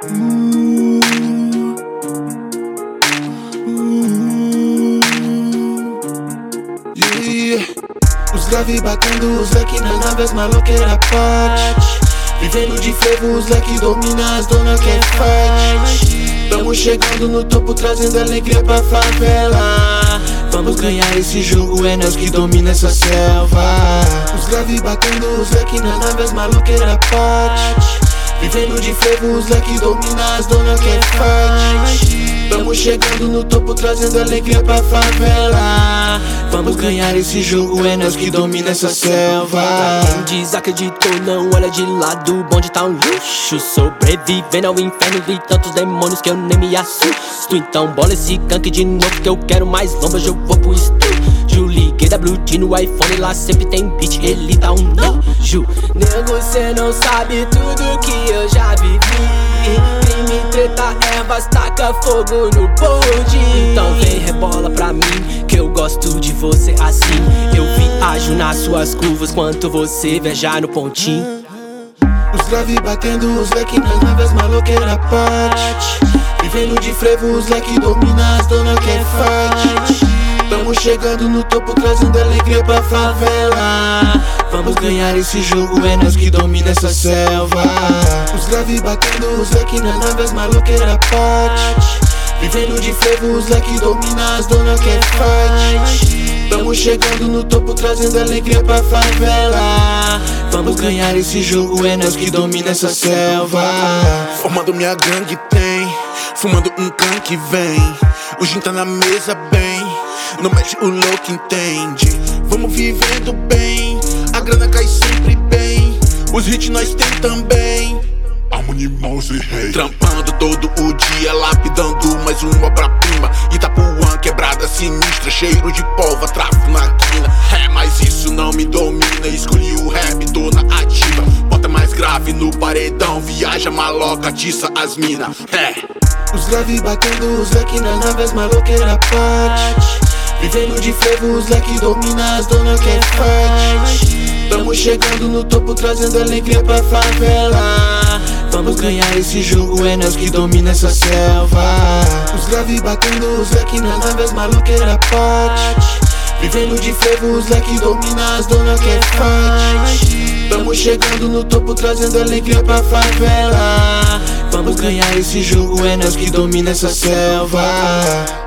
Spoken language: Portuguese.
Yeah. Os grave batendo, os leque na nave, as maloqueira parte. Vivendo de frevo, os leque domina, as dona quer fight. Tamo chegando no topo, trazendo alegria pra favela. Vamos ganhar esse jogo, é nós que domina essa selva. Os grave batendo, os leque na nave, as maloqueira parte. Vivendo de frevo, os leque domina, as dona quer fight. Tamo chegando no topo, trazendo alegria pra favela. Vamos ganhar esse jogo, é nós que domina essa selva. Quem desacreditou não olha de lado, o bonde tá um luxo. Sobrevivendo ao inferno de tantos demônios que eu nem me assusto. Então bola esse gank de novo que eu quero mais longe, hoje eu vou pro estúdio. Liguei WD no iPhone, lá sempre tem beat, ele tá um nojo. Nego, cê não sabe tudo que eu já vivi. Crime, treta, ervas, taca fogo no bonde. Então vem, rebola pra mim, que eu gosto de você assim. Eu viajo nas suas curvas, quanto você viajar no pontinho. Os grave batendo, os leque nas naves, maloqueira parte. Vivendo de frevo, os leque domina, as dona quer fight. Tamo chegando no topo, trazendo alegria pra favela. Vamos ganhar esse jogo, é nós que domina essa selva. Os grave batendo, os leque na nave, as maloqueira parte. Vivendo de frevo, os leque domina, as dona quer fight. Tamo chegando no topo, trazendo alegria pra favela. Vamos ganhar esse jogo, é nós que domina essa selva. Formando minha gangue tem, fumando um can que vem. O gin tá na mesa bem, não mexe o louco entende. Vamos vivendo bem, a grana cai sempre bem. Os hits nós tem também. Animals e rei. Trampando todo o dia, lapidando mais uma obra-prima. Itapuã, quebrada sinistra, cheiro de pólvora, tráfico na quina. É, mas isso não me domina, escolhi o rap, tô na ativa. Bota mais grave no paredão, viaja, maloca, atiça as mina. É. Os grave batendo, os leque na nave, as maloqueira parte. Vivendo de frevo, os leque domina, as dona quer fight. Tamo chegando no topo, trazendo alegria pra favela. Vamos ganhar esse jogo, é nós que domina essa selva. Os grave batendo, os leque na nave, as maloqueira parte. Vivendo de frevo, os leque domina, as dona quer fight. Tamo chegando no topo, trazendo alegria pra favela. Vamos ganhar esse jogo, é nós que domina essa selva.